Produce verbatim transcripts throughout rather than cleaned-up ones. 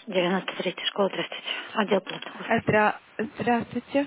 девяносто третья школа, здравствуйте. Отдел платы. А, Здра... Здравствуйте.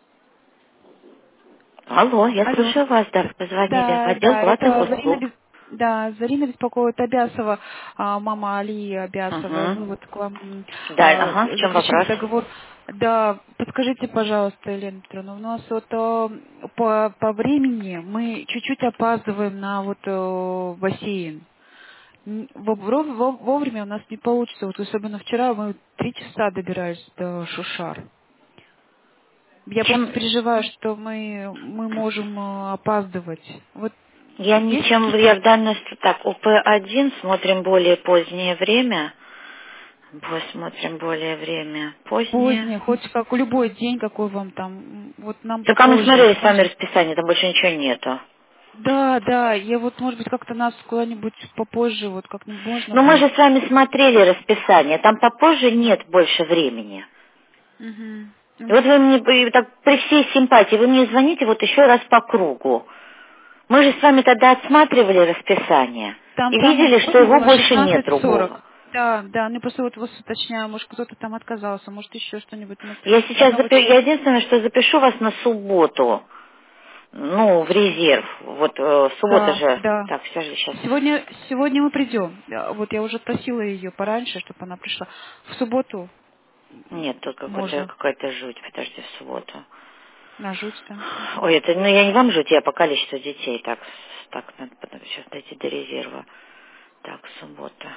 Алло, я Алло. слушаю вас, да, вы позвонили в Да, отдел да, платных это Зарина, услуг. Бес- да, Зарина беспокоит Абясова, а, мама Алии Абясовой. Угу. Мы вот к вам м, Да, а, ага, в чем заключили вопрос? договор. Да, подскажите, пожалуйста, Елена Петровна, у нас вот э, по, по времени мы чуть-чуть опаздываем на вот э, бассейн. М, во- вро- во- Вовремя у нас не получится. Вот особенно вчера мы три часа добирались до Шушар. Я просто Чем, переживаю, что мы, мы можем э, опаздывать. Вот я есть ничем, какие-то я в данности, так, у П один смотрим более позднее время. Посмотрим более время позднее. поздние, хоть как любой день, какой вам там, м, вот нам Так, а мы попозже. смотрели с Потому вами что, расписание, там больше ничего нету. да, да, я вот, может быть, как-то нас куда-нибудь попозже, вот как-нибудь можно Но мы будет. же с вами смотрели расписание, там попозже нет больше времени. Мгм. И М, вот вы мне, и так, при всей симпатии, вы мне звоните вот еще раз по кругу. Мы же с вами тогда отсматривали расписание Там и самое видели, что позднее его было больше нет шестнадцать другого. сорок. Да, да, ну просто вот вас уточняю, может кто-то там отказался, может еще что-нибудь. Мы Я с сейчас одного запи- числа. я единственное, что запишу вас на субботу, ну, в резерв. Вот э, суббота Да, же, да. так, сейчас же сейчас. Сегодня, сегодня мы придем. Я- Вот я уже просила ее пораньше, чтобы она пришла. В субботу Нет, тут какой-то, можно какая-то жуть, подожди, в субботу. на жуть, да. Мгм. Ой, это, ну я не вам жуть, я по количеству детей, так, так, надо потом сейчас дойти до резерва. Так, суббота.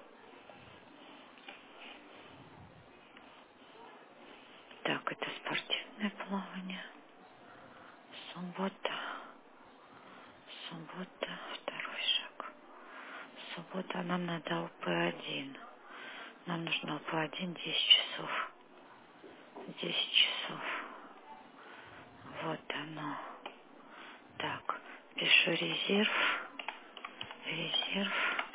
Так, это спортивное плавание. Суббота. Суббота, второй шаг. Суббота нам надо у П один. Нам нужно у П один десять часов. десять часов. Вот оно. Так, пишу резерв. Резерв.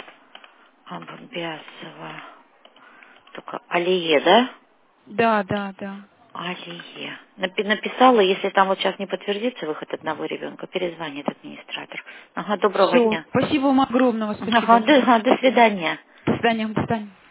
Аббасова. Только Алие, да? Да, да, да. Алие. Напи- написала, если там вот сейчас не подтвердится выход одного ребенка, перезвонит администратор. Ага, доброго Все. дня. Спасибо вам огромного. Спасибо. Ага, до, ага, до свидания. До свидания. До свидания.